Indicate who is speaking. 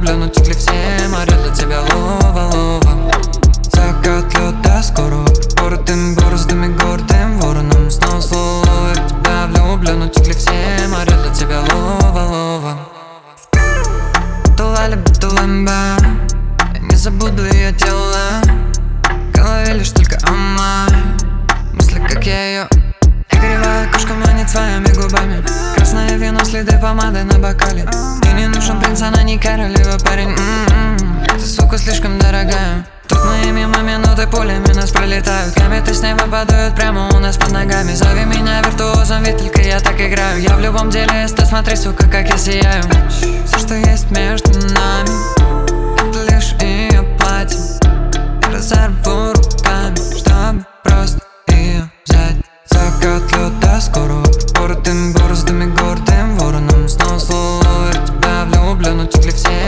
Speaker 1: влюблен, утекли все моря для тебя лова. Закат лёда скоро, гордым борздами, гордым вороном. Снова слово, я в тебя влюблен, утекли все моря для тебя лова. Тулали бутылэмба, я не забуду ее тело. В голове лишь только она, мысли, как я ее. Я кривая кошка манит своими губами. Красное вино, следы помады на бокале. Мне не нужен принц, она не королева, парень. Ты, сука, слишком дорогая. Тут моими минуты пулями нас пролетают. Кометы с неба падают прямо у нас под ногами. Зови меня виртуозом, ведь только я так играю. Я в любом деле, ты смотри, сука, как я сияю. Все, что есть между нами, это лишь ее платье. Я разорву руками, чтобы просто ее взять. Закат лёда скоро, гордым борздами, гордым вороном. Снова слово, я в тебя влюблен, утекли все